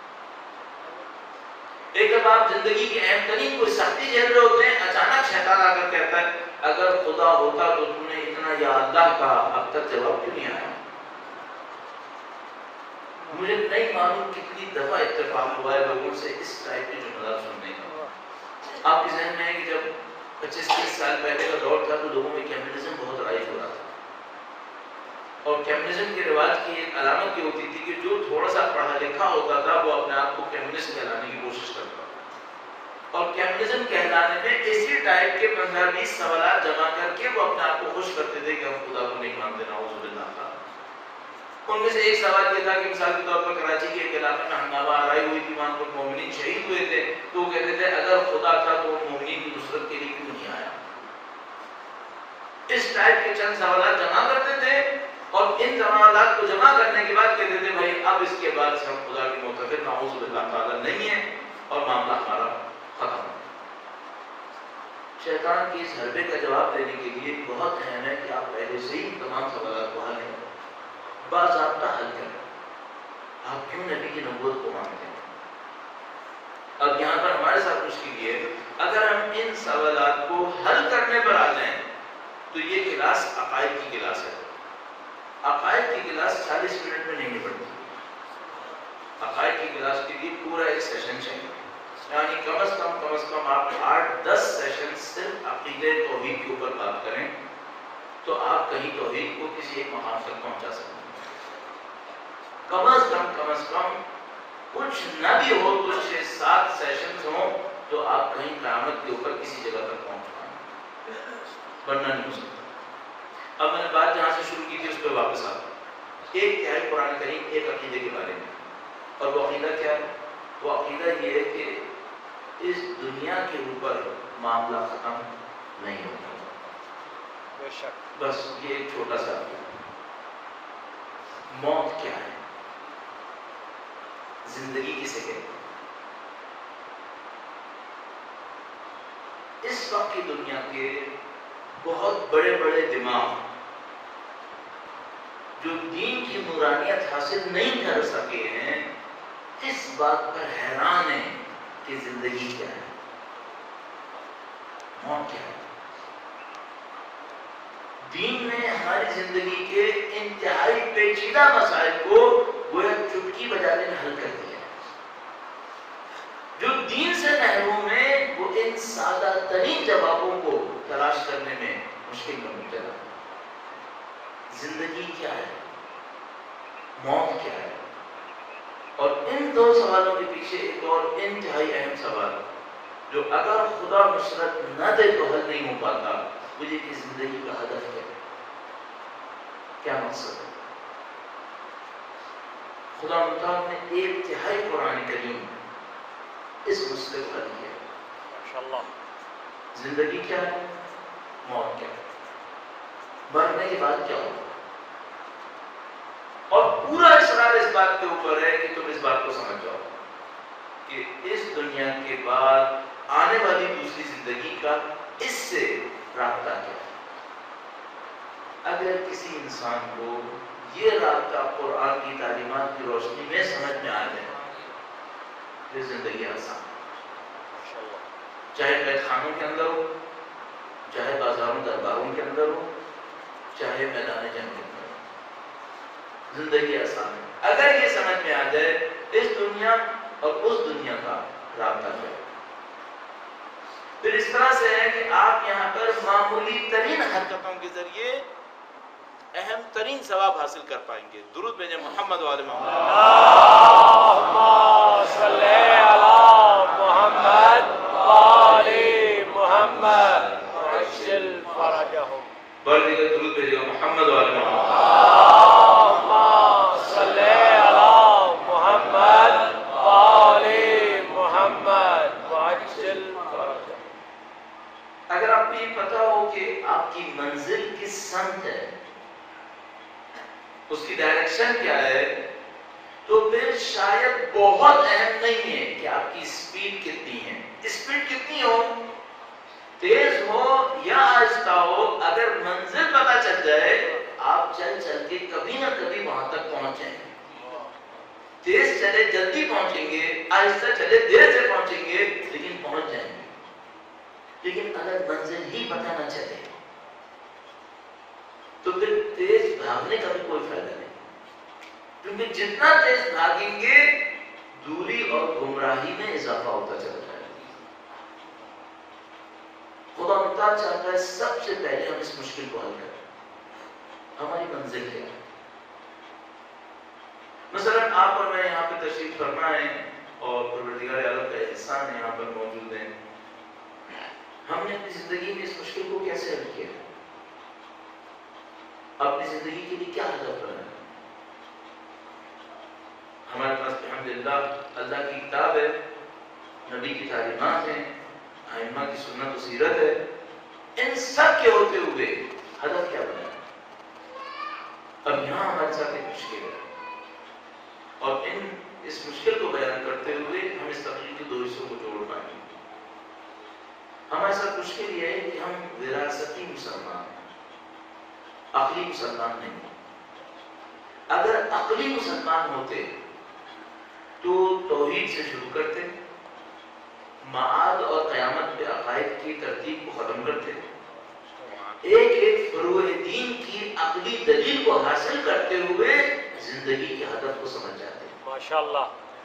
ایک جب آپ زندگی کے اہم ترین کوئی سختی جھیل رہے ہوتے ہیں, اچانک شیطان آ کر کہتا ہے اگر خدا ہوتا تو تم نے اتنا یا اللہ کہا, اب تک جواب کیوں نہیں آیا. مجھے نہیں معلوم کتنی دفعہ اتفاق ہوا ہے لوگوں سے اس ٹائپ کے جملات سننے کا. آپ کے ذہن میں ہے کہ جب پچیس تیس سال پہلے کا دور تھا تو لوگوں میں کمیونزم بہت رائج ہو رہا تھا, اور کمیونزم کے رواج کی ایک علامت یہ ہوتی تھی کہ جو تھوڑا سا پڑھا لکھا ہوتا تھا وہ اپنے آپ کو کمیونسٹ کہلانے کی کوشش کرتا تھا, اور کمیونزم کہلانے میں اسی ٹائپ کے پندرہ بیس سوالات جمع کر کے وہ اپنے آپ کو خوش کرتے تھے کہ ہم خدا کو نہیں مانتے نعوذ باللہ. ان میں سے ایک سوال یہ تھا کہ مثال کے طور پر کراچی کے ایک علاقے میں ہنگامہ آرائی ہوئی تھی, وہاں کچھ مومنین شہید ہوئے تھے, تو وہ کہتے تھے اگر خدا تھا تو وہ مومنین کی نصرت کے لیے کیوں نہیں آیا. اس ٹائپ کے چند سوالات جمع کرتے تھے, اور ان سوالات کو جمع کرنے کے بعد کہتے تھے بھائی اب اس کے بعد ہم خدا کے معتقد نعوذ باللہ تعالی نہیں ہے اور معاملہ ہمارا ختم. شیطان کی اس حربے کا جواب دینے کے لیے بہت اہم ہے کہ آپ پہلے سے ہی تمام سوالات کو حل کریں, باضابطہ حل کریں. آپ کیوں نبی کی نبوت کو مانتے ہیں؟ اب یہاں پر ہمارے ساتھ مشکل یہ ہے, اگر ہم ان سوالات کو حل کرنے پر آ جائیں تو یہ کلاس عقائد کی کلاس ہے. عقائد کی کلاس چالیس منٹ میں نہیں نپٹتی. عقائد کی کلاس کے لیے پورا ایک سیشن چاہیے, یعنی کم از کم کم از کم آپ آٹھ دس سیشن صرف عقیدے توحید کے اوپر بات کریں تو آپ کہیں توحید کو کسی ایک مقام تک پہنچا سکتے ہیں. کم از کم کم از کم کچھ نہ بھی ہو تو چھ سات سیشنز ہوں تو آپ کہیں قیامت کے اوپر کسی جگہ تک پہنچ پائیں, ورنہ نہیں ہو سکتا. اب میں نے بات جہاں سے شروع کی تھی اس پہ واپس آتا ہوں. ایک کیا ہے قرآن کریم ایک عقیدے کے بارے میں, اور وہ عقیدہ کیا ہے؟ وہ عقیدہ یہ ہے کہ اس دنیا کے اوپر معاملہ ختم نہیں ہوتا. بس یہ ایک چھوٹا سا عقیدہ. موت کیا ہے؟ زندگی کسے کہتے ہیں؟ اس وقت کی دنیا کے بہت بڑے بڑے دماغ جو دین کی نورانیت حاصل نہیں کر سکے ہیں، اس بات پر حیران ہیں کہ زندگی کیا ہے، موت کیا ہے۔ دین نے ہماری زندگی کے انتہائی پیچیدہ مسائل کو گویا چٹکی بجانے میں حل کر دیا ہے۔ جو دین سے محروم ہیں وہ ان سادہ ترین جوابوں کو تلاش کرنے میں مشکل میں مبتلا ہے۔ زندگی کیا ہے، موت کیا ہے؟ اور ان دو سوالوں کے پیچھے ایک اور انتہائی اہم سوال جو اگر خدا نصرت نہ دے تو حل نہیں ہو پاتا، مجھے کہ زندگی کا ہدف کیا ہے، کیا مقصد ہے؟ خدا مطلب نے ایک تہائی قرآن کریم اس مسئلے کو حل کیا۔ ماشاءاللہ۔ زندگی کیا ہے، موت کیا ہے، مرنے کے بعد کیا ہوگا؟ اور پورا اصرار اس بات کے اوپر ہے کہ تم اس بات کو سمجھ جاؤ کہ اس دنیا کے بعد آنے والی دوسری زندگی کا اس سے رابطہ کیا ہے۔ اگر کسی انسان کو یہ رابطہ قرآن کی تعلیمات کی روشنی میں سمجھ میں آ جائے، یہ زندگی آسان ہے، چاہے قید خانوں کے اندر ہو، چاہے بازاروں درباروں کے اندر ہو، چاہے میدان جنگ کے اندر ہو، زندگی آسان ہے اگر یہ سمجھ میں آ جائے اس دنیا اور اس دنیا کا رابطہ کیا ہے۔ پھر اس طرح سے ہے کہ آپ یہاں پر معمولی ترین حرکتوں کے ذریعے اہم ترین ثواب حاصل کر پائیں گے۔ درود بھیجیں محمد و آل محمد۔ اللہم صلی علی محمد و آل محمد وعجل فرجہم۔ بڑھ دیگر درود بھیجیں محمد و آل محمد۔ اللہم صلی علی محمد و آل محمد وعجل فرجہم۔ اگر آپ کو یہ پتا ہو کہ آپ کی منزل کس سمت ہے، اس کی ڈائریکشن کیا ہے، تو پھر شاید بہت اہم نہیں ہے کہ آپ کی سپیڈ کتنی ہے۔ سپیڈ کتنی ہو، تیز ہو یا آہستہ ہو، اگر منزل پتا چل جائے آپ چل چل کے کبھی نہ کبھی وہاں تک پہنچ جائیں گے۔ تیز چلے جلدی پہنچیں گے، آہستہ چلے دیر سے پہنچیں گے، لیکن پہنچ جائیں گے۔ لیکن اگر منزل ہی پتا نہ چلے تو پھر تیز بھاگنے کا بھی کوئی فائدہ نہیں، کیونکہ جتنا تیز بھاگیں گے دوری اور گمراہی میں اضافہ ہوتا چلا جائے گا۔ خدا مختار چاہتا ہے سب سے پہلے ہم اس مشکل کو حل کریں۔ ہماری منزل کیا ہے؟ مثلا آپ اور میں یہاں پہ تشریف فرما ہیں اور پروردگار عالم کا احسان یہاں پر موجود ہیں، ہم نے اپنی زندگی میں اس مشکل کو کیسے حل کیا؟ اپنی زندگی کے لیے کیا ہدف بنا ہے؟ ہمارے پاس الحمدللہ اللہ کی کتاب ہے، نبی کی تعلیمات ہیں، ائمہ کی سنت و سیرت ہے، ان سب کے ہوتے ہوئے ہدف کیا بنا ہے؟ اب یہاں ہمارے ساتھ ایک مشکل ہے، اور ان اس مشکل کو بیان کرتے ہوئے ہم اس تقریر کے دو حصوں کو جوڑ پائیں گے۔ ہمارے ساتھ مشکل یہ ہے کہ ہم وراثتی مسلمان ہیں، عقلی مسلمان نہیں۔ اگر عقلی مسلمان ہوتے تو توحید سے شروع کرتے، معاد اور قیامت پہ عقائد کی ترتیب کو ختم کرتے، ایک ایک فروع دین کی عقلی دلیل کو حاصل کرتے ہوئے زندگی کے ہدف کو سمجھ جاتے۔ ماشاءاللہ۔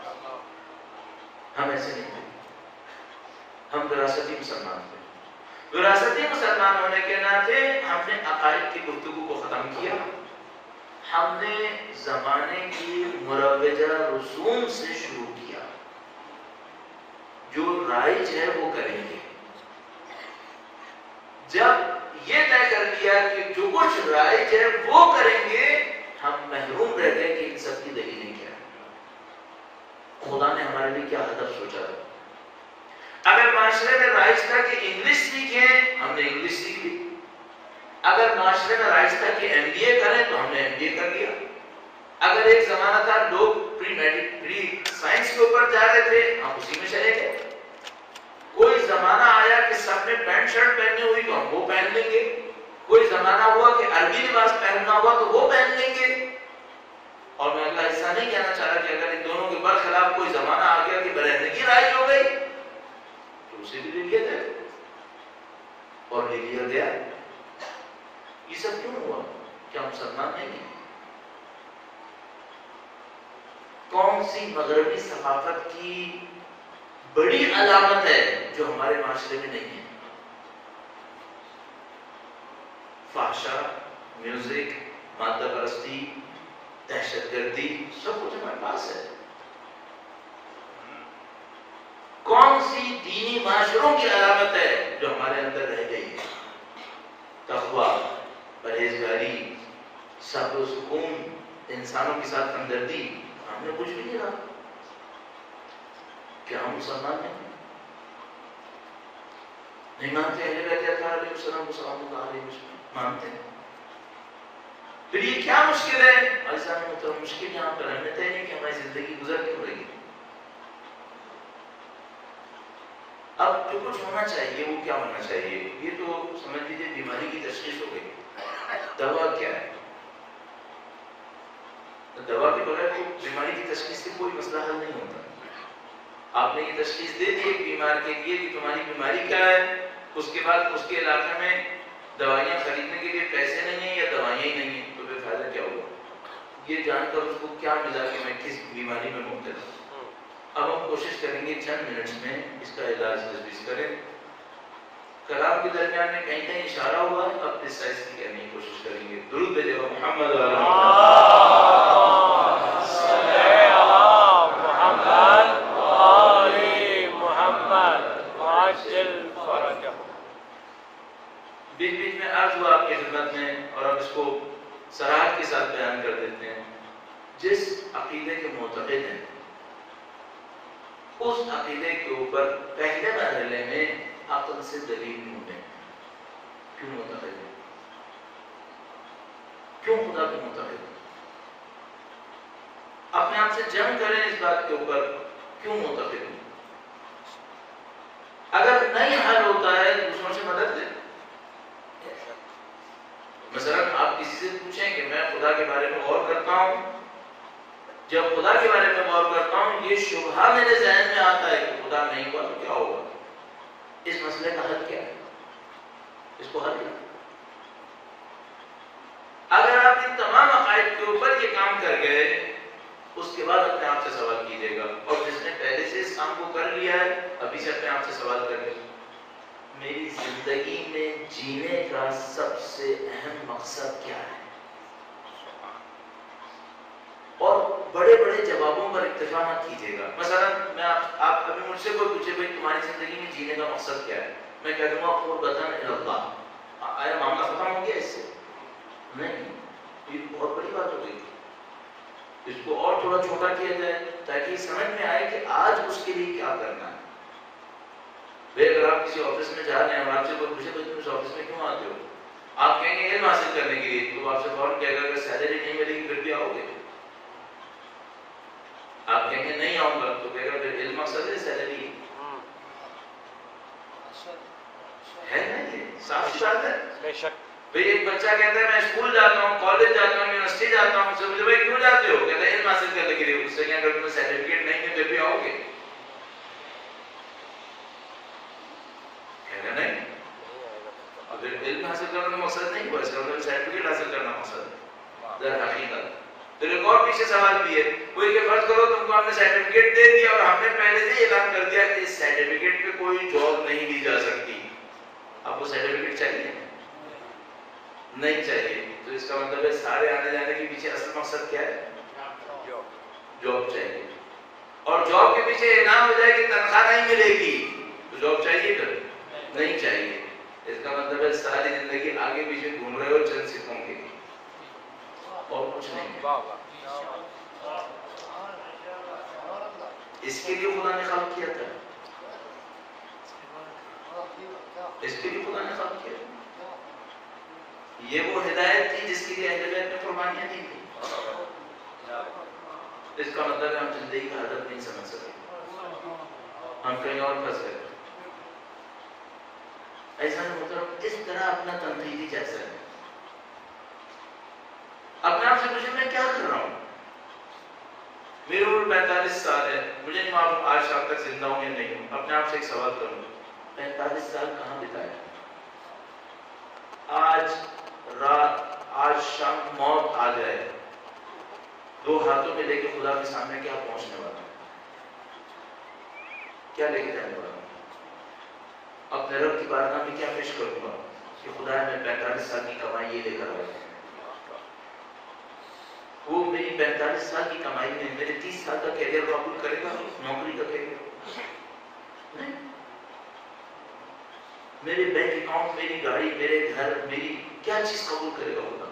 ہم ایسے نہیں ہیں، ہم وراثتی مسلمان تھے۔ وراثتی مسلمان ہونے کے ناطے ہم نے عقائد کی گفتگو کو ختم کیا، ہم نے زمانے کی مروجہ رسوم سے شروع کیا، جو رائج ہے وہ کریں گے۔ جب یہ طے کر لیا کہ جو کچھ رائج ہے وہ کریں گے، ہم محروم رہ گئے کہ ان سب کی دلیلیں کیا ہے، خدا نے ہمارے لیے کیا ہدف سوچا ہے۔ اگر معاشرے میں رائج تھا کہ انگلش سیکھیں، ہم نے انگلش سیکھ لی۔ اگر معاشرے میں رائج تھا کہ ایم بی اے کریں تو ہم نے ایم بی اے کر لیا۔ اگر ایک زمانہ تھا لوگ پری میڈیکل پری سائنس کے اوپر جا رہے تھے، ہم اسی میں چلے گئے. کوئی زمانہ آیا کہ سب نے پینٹ شرٹ پہنی ہوئی تو ہم وہ پہن لیں گے. کوئی زمانہ ہوا کہ عربی لباس پہننا ہوا تو وہ پہن لیں گے. اور میں اللہ ایسا نہیں کہنا چاہ رہا کہ اگر ان دونوں کے برخلاف کوئی زمانہ آ گیا کہ برہنگی رائج ہو گئی تو اسے بھی لے لیا جائے اور لے لیا گیا. یہ سب کیوں ہوا؟ کیا مسلمان نہیں ہیں؟ کون سی مغربی ثقافت کی بڑی علامت ہے جو ہمارے معاشرے میں نہیں ہے؟ فحشا، میوزک، مادہ پرستی، دہشت گردی، سب کچھ ہمارے پاس ہے. کون سی دینی معاشروں کی علامت ہے جو ہمارے اندر رہ گئی ہے؟ تقویٰ، پرہیزگاری، صبر و سکون، انسانوں کے ساتھ ہمدردی، ہم نے کچھ بھی نہیں رہا. کیا ہم مسلمان ہیں؟ نہیں مانتے؟ اہل بیت اطہار علیہ السلام کو سلام اللہ علیہ وسلم مانتے ہیں. پھر یہ کیا مشکل ہے؟ ایسا مطلب مشکل یہاں پر ہمیں طے نہیں کہ ہماری زندگی گزر کیوں رہی. اب جو کچھ ہونا چاہیے وہ کیا ہونا چاہیے؟ یہ تو سمجھ لیجیے بیماری کی تشخیص ہو گئی. دوا کیا ہے؟ دوا کے بغیر تو بیماری کی تشخیص سے کوئی مسئلہ حل نہیں ہوتا. آپ نے یہ تشخیص دے دی ایک بیمار کے لیے کہ تمہاری بیماری کیا ہے، اس کے بعد اس کے علاقے میں دوائیاں خریدنے کے لیے پیسے نہیں ہیں یا دوائیاں ہی نہیں ہیں، تو پھر فائدہ کیا ہوگا؟ یہ جان کر اس کو کیا ملا کہ میں کس بیماری میں مبتلا ہوں. اب ہم کوشش کریں گے چند منٹ میں اس کا علاج تجویز کریں. کلام کے درمیان میں کہیں کہیں اشارہ ہوا ہے، اب اس سائز کی کہنے کی کوشش کریں گے. درود بھیجو محمد بیچ بیچ میں عرض ہوا آپ کی خدمت میں، اور اب اس کو صراحت کے ساتھ بیان کر دیتے ہیں. جس عقیدے کے معتقد ہیں اس عقیدے کے اوپر پہلے مرحلے میں عقل سے دلیل ڈھونڈیں. کیوں معتقد ہیں؟ کیوں خدا کے معتقد ہیں؟ اپنے آپ سے جنگ کریں اس بات کے اوپر کیوں معتقد ہیں. اگر نہیں حل ہوتا ہے دوسروں سے مدد لیں. مثلا آپ کسی سے پوچھیں کہ میں خدا کے بارے میں غور کرتا ہوں، جب خدا کے بارے میں غور کرتا ہوں یہ شبہہ میرے ذہن میں آتا ہے کہ خدا نہیں ہوا تو کیا ہوگا. اس مسئلے کا حل کیا ہے؟ اس کو حل کیا. اگر آپ ان تمام عقائد کے اوپر یہ کام کر گئے اس کے بعد اپنے آپ سے سوال کیجیے گا. اور جس نے پہلے سے اس کام کو کر لیا ہے ابھی سے اپنے آپ سے سوال کر لے میری زندگی میں جینے کا سب سے اہم مقصد کیا ہے. اور بڑے بڑے جوابوں پر اکتفا مت کیجیے گا. مثلا میں آپ آپ ابھی مجھ سے کوئی پوچھے بھائی تمہاری زندگی میں جینے کا مقصد کیا ہے، میں کہہ دوں گا قربتاً الی اللہ. آیا معاملہ ختم ہو گیا اس سے؟ نہیں، یہ بہت بڑی بات ہو گئی. اس کو اور تھوڑا چھوٹا کیا جائے تاکہ سمجھ میں آئے کہ آج اس کے لیے کیا کرنا ہے. بھائی اگر آپ کسی آفس میں جا رہے ہیں اور آپ سے کوئی پوچھے بھائی تم اس آفس میں کیوں آتے ہو، آپ کہیں گے علم حاصل کرنے کے لیے، تو آپ سے فوراً کہے گا اگر سیلری نہیں ملے گی پھر بھی آؤ گے. آپ کہیں گے نہیں آؤں گا تو کہے گا پھر علم مقصد ہے سیلری ہے نا. یہ صاف سی بات ہے. بے شک. بھئی ایک بچہ کہتا ہے میں اسکول جاتا ہوں، کالج جاتا ہوں، یونیورسٹی جاتا ہوں، سے مجھے بھائی کیوں جاتے ہو؟ کہتا ہے علم حاصل کرنے کے لیے. اس سے کہ اگر تمہیں سرٹیفکیٹ نہیں ہے پھر بھی آؤ گے. کہہ رہے نہیں اگر علم حاصل کرنے کا مقصد نہیں ہوا، اس کا مطلب سرٹیفکیٹ حاصل کرنا مقصد ہے. در حقیقت پھر ایک اور پیچھے سوال بھی ہے. کوئی کہ فرض کرو تم کو ہم نے سرٹیفکیٹ دے دیا اور ہم نے پہلے سے ہی اعلان کر دیا کہ اس سرٹیفکیٹ پہ کوئی جاب نہیں دی جا سکتی، آپ کو سرٹیفکیٹ چاہیے؟ نہیں چاہیے. تو اس کا مطلب ہے سارے آنے جانے کے پیچھے اصل مقصد کیا ہے؟ جاب چاہیے. اور جاب کے پیچھے اعلان ہو جائے کہ تنخواہ نہیں ملے گی تو جاب چاہیے پھر؟ نہیں چاہیے. اس کا مطلب ہے ساری زندگی آگے پیچھے گھوم رہے ہو چند سکوں کے، اور کچھ نہیں. اس کے لیے خدا نے خلق کیا تھا، اس کے لیے خدا نے خلق کیا تھا. یہ وہ ہدایت تھی جس کے لیے اہل بیت نے قربانیاں دی تھی. اس کا مطلب ہے ہم زندگی کا ہدف نہیں سمجھ سکے، ہم کہیں اور پھنس گئے۔ ایسا محترم اس طرح اپنا تنقیدی جیسا ہے، اپنے آپ سے پوچھیں میں کیا کر رہا ہوں؟ میری عمر پینتالیس سال ہے، مجھے نہیں معلوم آج شام تک زندہ ہوں یا نہیں ہوں۔ اپنے آپ سے ایک سوال کروں، پینتالیس سال کہاں بتایا؟ آج رات، آج شام موت آ جائے، دو ہاتھوں میں لے کے خدا کے سامنے کیا پہنچنے والا ہوں؟ کیا لے کے جانے والا ہوں؟ اپنے رب کی بارگاہ میں کیا پیش کروں گا کہ خدا میں پینتالیس سال کی کمائی یہ لے کر آئے؟ وہ میری پینتالیس سال کی کمائی میں میرے تیس سال کا کیریئر قبول کرے گا؟ نوکری کا کیریئر نہیں، میرے بینک اکاؤنٹ، میری گاڑی، میرے گھر، میری کیا چیز قبول کرے گا خدا؟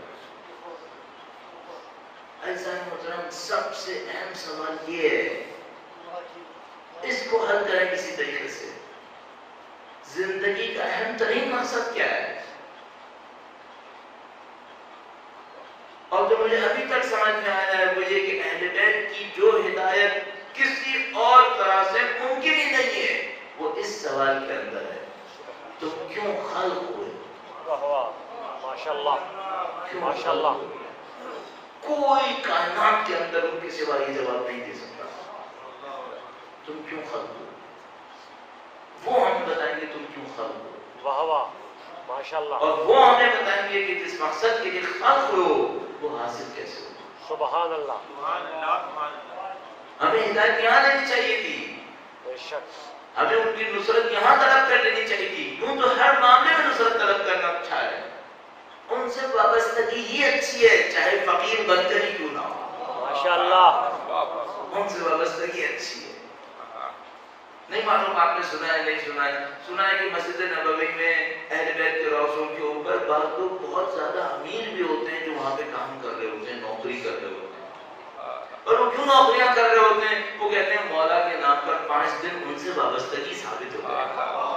ایسا محترم سب سے اہم سوال یہ ہے، اس کو حل کریں کسی طریقے سے۔ زندگی کا اہم ترین مقصد کیا ہے؟ اور جو مجھے ابھی تک سمجھ میں آیا ہے وہ یہ کہ اہل بیت کی جو ہدایت کسی اور طرح سے ممکن ہی نہیں ہے، وہ اس سوال کے اندر ہے، تم کیوں خلق ہوئے؟ ماشاءاللہ ماشاءاللہ۔ کوئی کائنات کے اندر ان کے سوا یہ جواب نہیں دے سکتا، تم کیوں خلق ہوئے؟ وہ ہمیں بتائیں گے تم کیوں خلق ہوئے، واہ واہ ماشاءاللہ۔ اور وہ ہمیں بتائیں گے کہ جس مقصد کے لیے خلق ہو وہ حاصل کیسے ہو۔ سبحان اللہ۔ ہمیں ہدایت یہاں لینی چاہیے تھی، بے شک ہمیں ان کی نصرت یہاں طلب کر لینی چاہیے تھی۔ یوں تو ہر معاملے میں نصرت طلب کرنا اچھا ہے، ان سے وابستگی ہی اچھی ہے، چاہے فقیر بن کر ہی کیوں نہ ہو، ماشاءاللہ۔ ان سے وابستگی اچھی ہے۔ نہیں معلوم آپ نے سنا ہے نہیں سنا ہے، سنا ہے کہ مسجد نبوی میں اہل بیت کے روضوں کے اوپر بعض لوگ بہت زیادہ امیر بھی ہوتے ہیں جو وہاں پہ کام کر رہے ہوتے ہیں، نوکری کر رہے ہوتے ہیں، اور وہ کیوں نوکریاں کر رہے ہوتے ہیں؟ وہ کہتے ہیں مولا کے نام پر پانچ دن ان سے وابستگی ثابت ہو گئی۔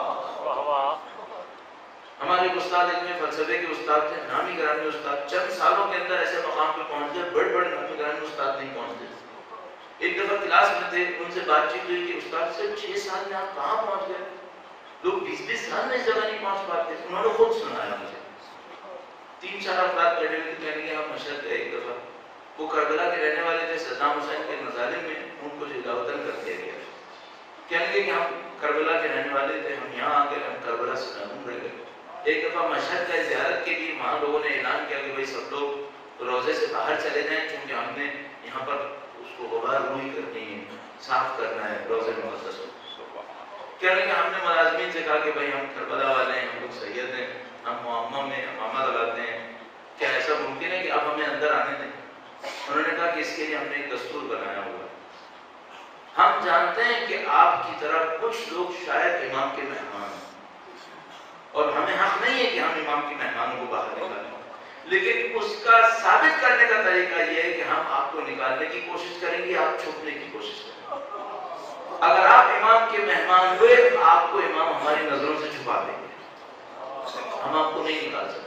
ہمارے ایک استاد ایک میں فلسفے کے استاد تھے، نامی گرامی استاد، چند سالوں کے اندر ایسے مقام پہ پہنچ گئے، بڑے بڑے نامی گرامی استاد نہیں پہنچتے۔ ایک دفعہ کلاس میں تھے، ان سے بات چیت ہوئی کہ استاد سے چھ سال میں آپ کہاں پہنچ گئے؟ لوگ بیس بیس سال میں اس جگہ نہیں پہنچ پاتے۔ انہوں نے خود سنایا مجھے، تین چار افراد بیٹھے ہوئے تھے، کہنے لگے ہم مشہد گئے ایک دفعہ، وہ کربلا کے رہنے والے تھے، صدام حسین کے مظالم میں ان کو جلاوطن کر دیا گیا۔ کہنے لگے کہ ہم کربلا کے رہنے والے تھے، ہم یہاں آ گئے، ہم کربلا سے محروم رہ گئے۔ ایک دفعہ مشہد گئے زیارت کے لیے، وہاں لوگوں نے اعلان کیا کہ بھائی سب لوگ روزے سے باہر چلے جائیں، چونکہ ہم نے یہاں پر اس کو غبار روئی کرنی ہے، صاف کرنا ہے روزے مقدس کو۔ کہنے لگے ہم نے ملازمین سے کہا کہ بھائی ہم کربلا والے ہیں، ہم لوگ سید ہیں، ہم معمہ میں امامہ لگاتے ہیں، کیا ایسا ممکن ہے کہ آپ ہمیں اندر آنے دیں؟ انہوں نے کہا کہ اس کے لیے ہم نے ایک دستور بنایا ہوا ہے، ہم جانتے ہیں کہ آپ کی طرح کچھ لوگ شاید امام کے مہمان ہیں، اور ہمیں حق نہیں ہے کہ ہم امام کے مہمانوں کو باہر نکالیں، لیکن اس کا ثابت کرنے کا طریقہ یہ ہے کہ ہم آپ کو نکالنے کی کوشش کریں گے، آپ چھپنے کی کوشش کریں گے۔ اگر آپ امام کے مہمان ہوئے تو آپ کو امام ہماری نظروں سے چھپا دیں گے، ہم آپ کو نہیں نکال سکتے،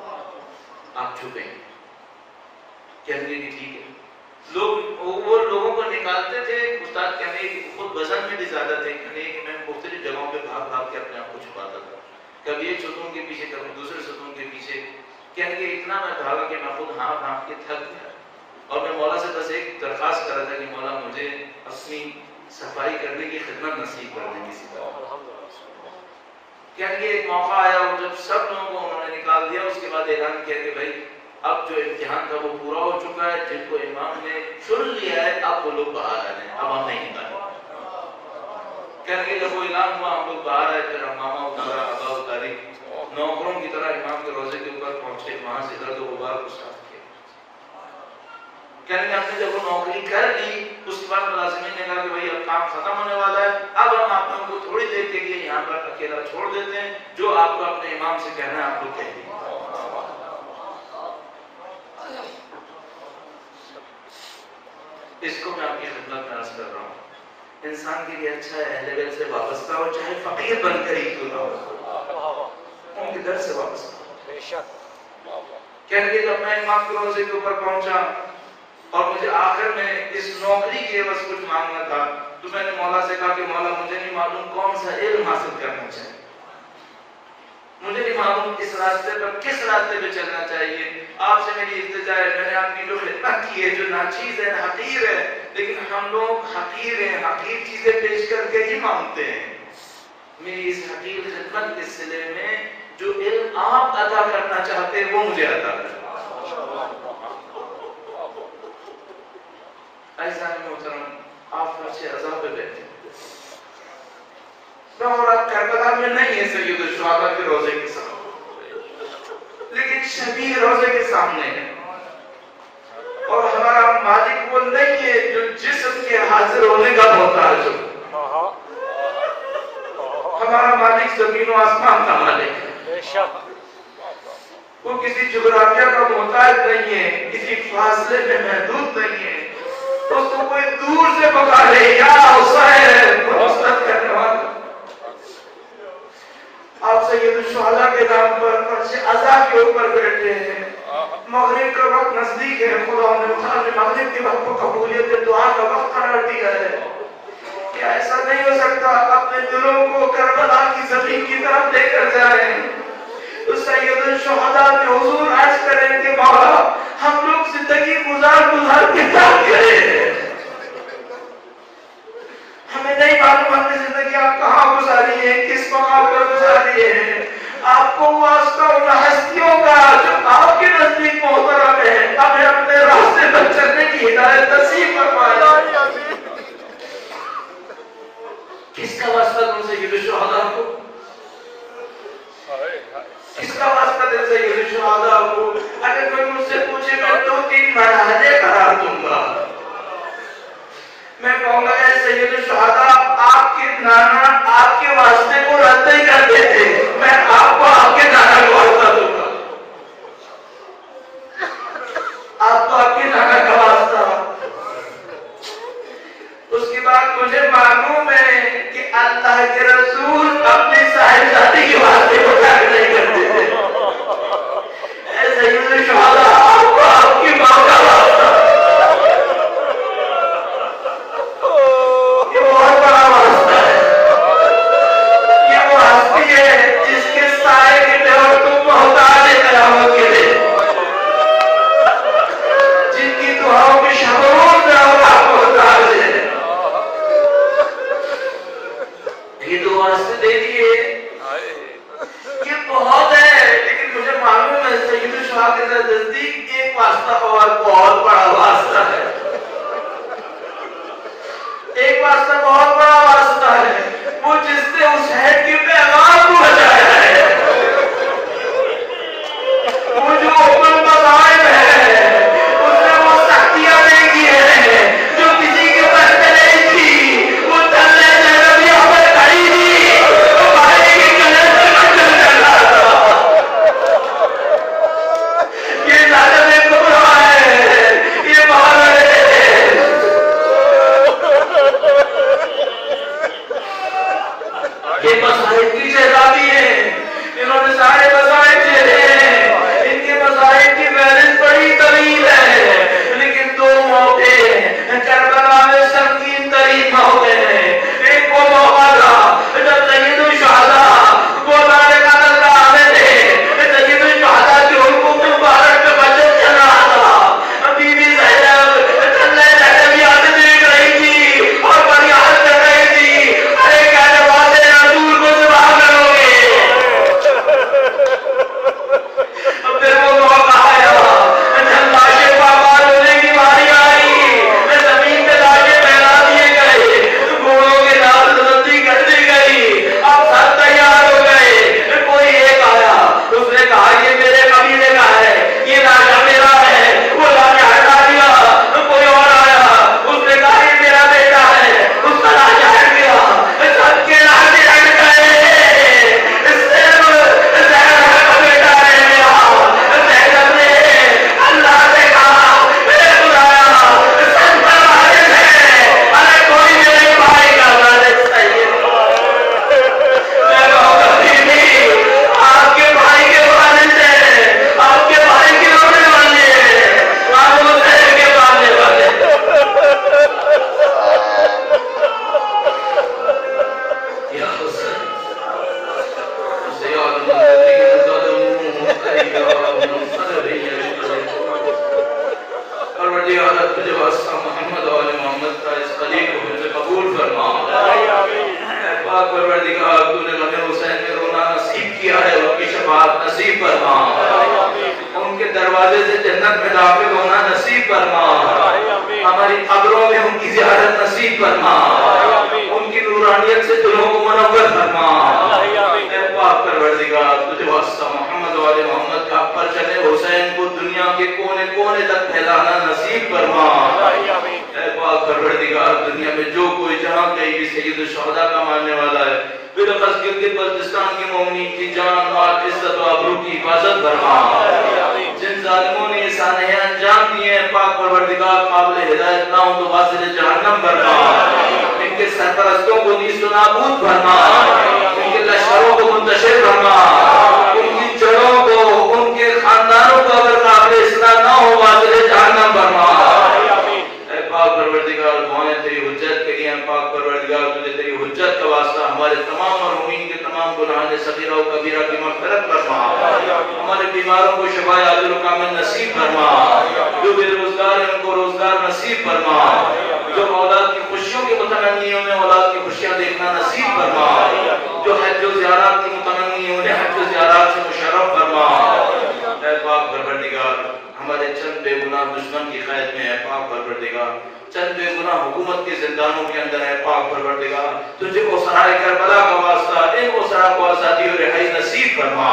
آپ چھپیں گے۔ کہنے کہ ٹھیک ہے، لوگ وہ لوگوں کو نکالتے تھے، استاد کہنے کہ خود وزن میں بھی زیادہ تھے، کہنے کہ میں مختلف جگہوں پہ بھاگ بھاگ کے اپنے آپ کو چھپاتا تھا، کبھی ایک ستون کے پیچھے، کبھی دوسرے ستون کے پیچھے۔ کہنے کہ اتنا میں بھاگا کہ میں خود ہانپ ہانپ کے تھک گیا، اور میں مولا سے بس ایک درخواست کر رہا تھا کہ مولا مجھے اپنی صفائی کرنے کی خدمت نصیب کر دیں کسی طرح۔ کہنے کہ ایک موقع آیا اور جب سب لوگوں کو انہوں نے نکال دیا، اس کے بعد اعلان کیا کہ بھائی اب جو امتحان تھا وہ پورا ہو چکا ہے، جن کو امام نے چن لیا ہے اب وہ لوگ باہر آ جائیں، اب ہم نہیں نکالیں۔ کہنے کہ جب وہ اعلان ہوا ہم لوگ باہر آئے، پھر امامہ اتارا، ابا اتاری، نوکروں کی طرح امام کے روزے کے اوپر پہنچے، وہاں سے گرد و غبار کو صاف کیا۔ کہنے کہ ہم نے جب وہ نوکری کر لی، اس کے بعد ملازمین نے کہا کہ بھائی اب کام ختم ہونے والا ہے، اب ہم آپ لوگوں کو تھوڑی دیر کے لیے یہاں پر اکیلا چھوڑ دیتے ہیں، جو آپ کو اپنے امام سے کہنا ہے آپ کو کہہ دیں۔ اس کو میں آپ کی خدمت میں عرض کر رہا ہوں، انسان کے لیے اچھا ہے اہل بیت سے وابستہ ہو، چاہے فقیر بن کر ہی کیوں نہ ہو، ان کے در سے وابستہ ہو۔ بے شک۔ کہنے کہ جب میں امام کے روزے کے اوپر پہنچا اور مجھے آخر میں اس نوکری کے عوض کچھ مانگنا تھا تو میں نے مولا سے کہا کہ مولا مجھے نہیں معلوم کون سا علم حاصل کرنا چاہیے، مجھے نہیں معلوم اس راستے پر کس راستے پہ چلنا چاہیے، آپ سے میری التجا ہے، میں نے آپ کی جو خدمت کی ہے جو ناچیز ہے حقیر ہے، لیکن ہم لوگ حقیر ہیں، حقیر چیزیں پیش کر کے ہی مانگتے ہیں، میری اس حقیر خدمت کے صلے میں جو علم آپ عطا کرنا چاہتے ہیں وہ مجھے عطا کرنا۔ ایسا ہے محترم، آپ فرشِ عذاب پہ بیٹھے میں اور آپ کربلا میں نہیں ہے سید الشہداء کے روزے کے سامنے، لیکن شبیہ روزے کے سامنے ہے، اور ہمارا مالک وہ نہیں ہے جو جسم کے حاضر ہونے کا محتاج ہو، ہمارا مالک زمین و آسمان کا مالک ہے، بے شک وہ کسی جغرافیہ کا محتاج نہیں ہے، کسی فاصلے میں محدود نہیں ہے، اس کو کوئی دور سے پکارے یا حسین مستد کرنے والا، آپ سید الشہداء کے نام پر فرش عزا کے اوپر بیٹھے ہیں، مغرب کا وقت نزدیک ہے، خدا نے مغرب کے وقت کو قبولیت دعا کا وقت قرار دیا ہے، کیا ایسا نہیں ہو سکتا اپنے دلوں کو کربلا کی زمین کی طرف لے کر جائیں، تو سید الشہداء میں حضور عرض کریں کہ مولا ہم لوگ زندگی گزار گزار کے کیا کریں، ہمیں نہیں معلوم ہم نے زندگی آپ کہاں گزاری ہے، کس مقام پر گزاری ہے، آپ کو واسطہ ان ہستیوں کا جو آپ کے نزدیک محترم ہے، ہمیں اپنے راستے پر چلنے کی ہدایت نصیب فرمائے۔ کس کا واسطہ دوں سید الشہداء کو، کس کا واسطہ دے سید الشہداء کو، اگر کوئی مجھ سے پوچھے میں دو تین مرحلے قرار دوں گا، میں کہوں گا اے سید الشہداء آپ کے نانا آپ کے واسطے کو رد نہیں کرتے تھے، میں آپ کو آپ کے نانا کا واسطہ دوں گا، آپ کو آپ کے نانا کا واسطہ، اس کے بعد مجھے معلوم ہے کہ اللہ کے رسول اپنی صاحبزادی کے واسطے کو ترک نہیں کرتے تھے، اے سید الشہداء آپ کو آپ کی ماں کا واسطہ، یہ بہت بڑا واسطہ ہے، یہ وہ ہستی ہے جس کے سائے کے تحت تم محتاج ہے قیامت کے لیے، جن کی دعاؤں کے شبروں میں اور آپ محتاج ہے، یہ دو واسطے دے دیے، یہ بہت جنت میں داخل ہونا نصیب فرما، ہماری قبروں میں ان کی زیارت نصیب فرما، ان کی نورانیت سے دلوں کو منور فرما۔ اے پاک پروردگار تجھے واسطہ محمد والے محمد کا پرچم حسین کو دنیا کے کونے کونے تک پھیلانا نصیب فرما۔ اے پاک پروردگار دنیا میں جو کوئی جہاں کہیں بھی سید الشہداء کا ماننے والا ہے، بالخصوص گلگت بلتستان کے مومنین کی جان مال عزت و آبرو کی حفاظت فرما۔ جن ظالموں نے یہ سانحے انجام دیے ہیں پاک پروردگار قابل ہدایت نہ ہو تو واصل جہنم فرما، ان کے سرپرستوں کو نیست و نابود فرما، ان کے لشکروں کو منتشر فرما، ان کی جڑوں کو ان کے خاندانوں کو اگر قابل اصلاح نہ ہو واصل جہنم فرما۔ اے پاک پروردگار دعائیں تیری حجت کے لیے ہیں، پاک پروردگار تجھے تیری حجت کا واسطہ ہمارے تمام مرحومین کے تمام گناہان صغیرہ و کبیرہ کی مغفرت فرما، ہمارے بیماروں کو شفا عاجل و کامل نصیب فرما، جو بے روزگار ہیں ان کو روزگار نصیب فرما، جو اولاد کی خوشیوں کے متمنی ہیں انہیں اولاد کی خوشیاں دیکھنا نصیب فرما، جو حج و زیارات کی متمنی ہیں انہیں حج و زیارات سے مشرف فرما۔ اے پاک پروردگار ہمارے چند بے گناہ دشمن کی قید میں ہے پاک پروردگار، چند بے گناہ حکومت کے زندانوں کے اندر ہے پاک پروردگار، تجھے اسرائے کربلا کا واسطہ ان اسرا کو آزادی و رہائی نصیب فرما۔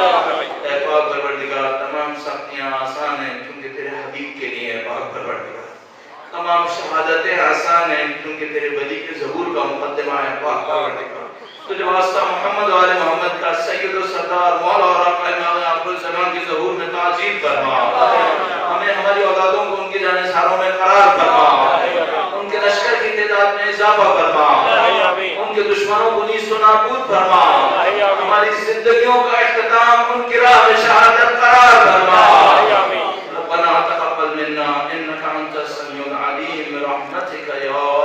اے پاک پروردگار تمام سختیاں آسان ہیں کیونکہ تیرے حبیب کے لیے ہے پاک پروردگار، تمام شہادتیں آسان ہیں کیونکہ تیرے ولی کے ظہور کا مقدمہ ہے پاک پروردگار۔ تجھے واسطہ محمد والے محمد کا سید و سردار مولا اور آقا امام آخر الزمان کے ظہور میں تعظیم فرما، ہمیں ہماری اولادوں کو ان کے جانثاروں میں قرار فرما، ان کے لشکر کی تعداد میں اضافہ فرما، ان کے دشمنوں کو نیست و نابود فرما، ہماری زندگیوں کا اختتام ان کی راہ میں شہادت قرار فرما۔ ربنا تقبل منا انك انت السميع العليم برحمتك يا